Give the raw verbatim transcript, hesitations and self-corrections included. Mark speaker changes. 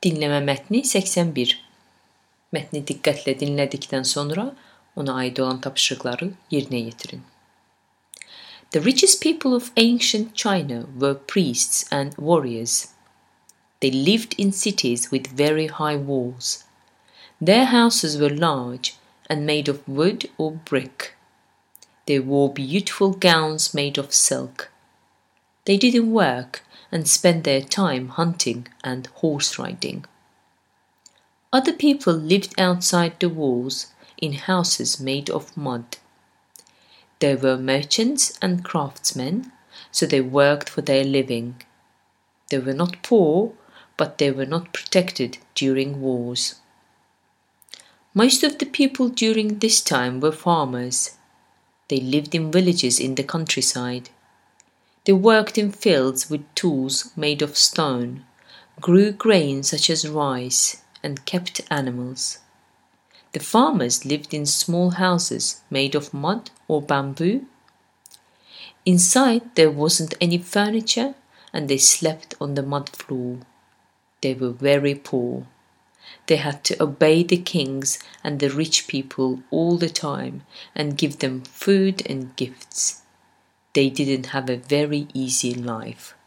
Speaker 1: Dinleme metni seksen bir. Metni dikkatle dinledikten sonra ona ait olan tapşırıkları yerine getirin. The richest people of ancient China were priests and warriors. They lived in cities with very high walls. Their houses were large and made of wood or brick. They wore beautiful gowns made of silk. They didn't work and spent their time hunting and horse riding. Other people lived outside the walls in houses made of mud. They were merchants and craftsmen, so they worked for their living. They were not poor, but they were not protected during wars. Most of the people during this time were farmers. They lived in villages in the countryside. They worked in fields with tools made of stone, grew grain such as rice, and kept animals. The farmers lived in small houses made of mud or bamboo. Inside there wasn't any furniture and they slept on the mud floor. They were very poor. They had to obey the kings and the rich people all the time and give them food and gifts. They didn't have a very easy life.